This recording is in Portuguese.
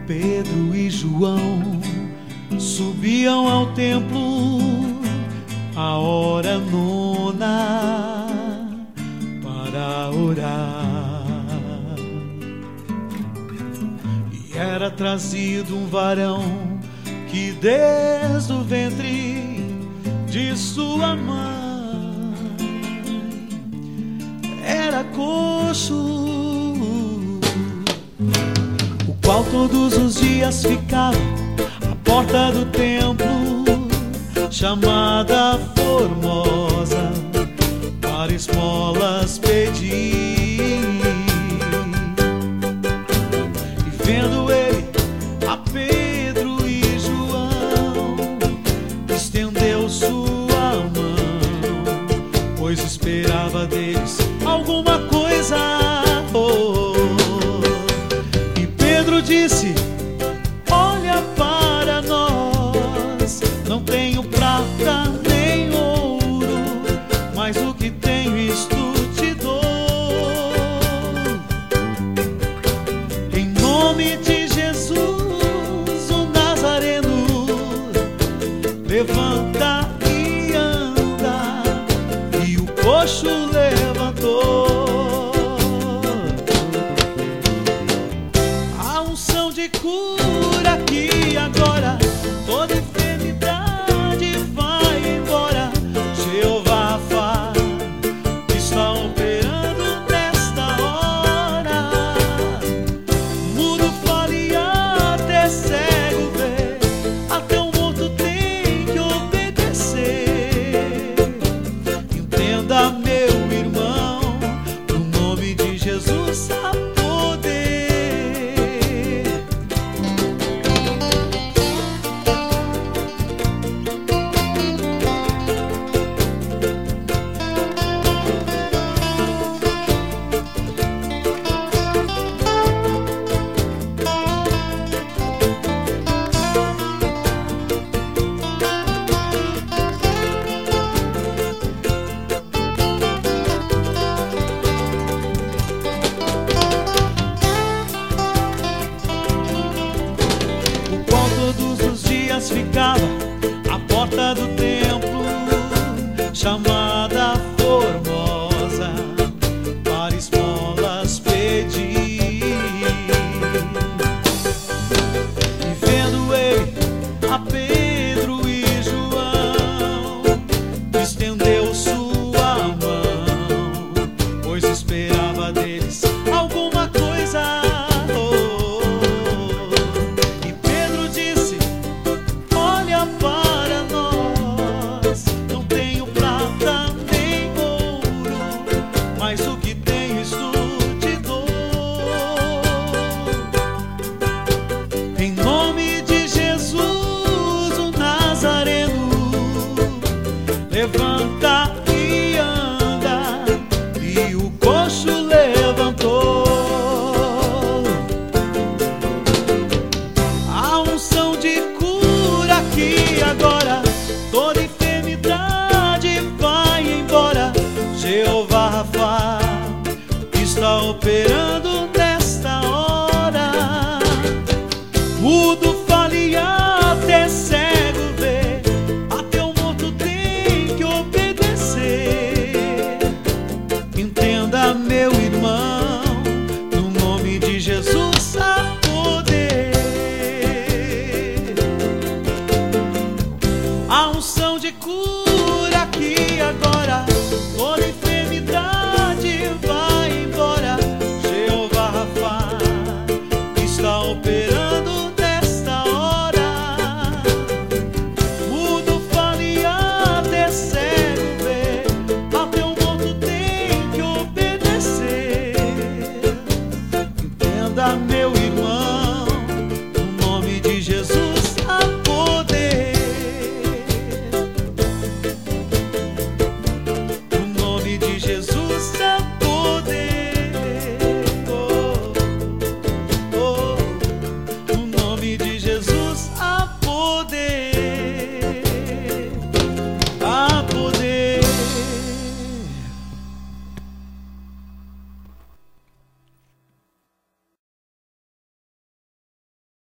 Pedro e João subiam ao templo à hora nona para orar. E era trazido um varão que desde o ventre de sua mãe era coxo, qual todos os dias ficava à porta do templo, chamada Formosa, para esmolas pedir. E vendo ele a Pedro e João, estendeu sua mão, pois esperava deles alguma coisa. Disse: olha para nós, não tenho prata nem ouro, mas o que tenho isto te dou. Em nome de Jesus, o Nazareno, levanta e anda. E o coxo levantou. Cura aqui agora, toda enfermidade vai embora. Jeová Rafa está operando nesta hora. Mudo fala e até cego vê, até o morto tem que obedecer. Entenda, meu irmão, no nome de Jesus há poder. Todos os dias ficava à porta do templo, chamada Formosa, para esmolas pedir. E vendo ele a Pedro e João, estendeu sua mão, pois esperava deles alguma coisa. Para nós, não tenho prata nem ouro, mas o que tenho isto te dou. Em nome de Jesus, o Nazareno, levanta e anda. E o coxo levantou. A unção de cura aqui agora, toda enfermidade vai embora. Jeová Rafa está operando nesta hora. Mudo fala e até cego vê, até o morto tem que obedecer. Entenda, meu irmão, no nome de Jesus há poder. A unção de cura aqui agora, toda enfermidade vai embora. Jeová Rafa está operando nesta hora. Mudo fala e até cego vê, até o morto tem que obedecer. Entenda, meu irmão, no nome de Jesus há poder. Jesus.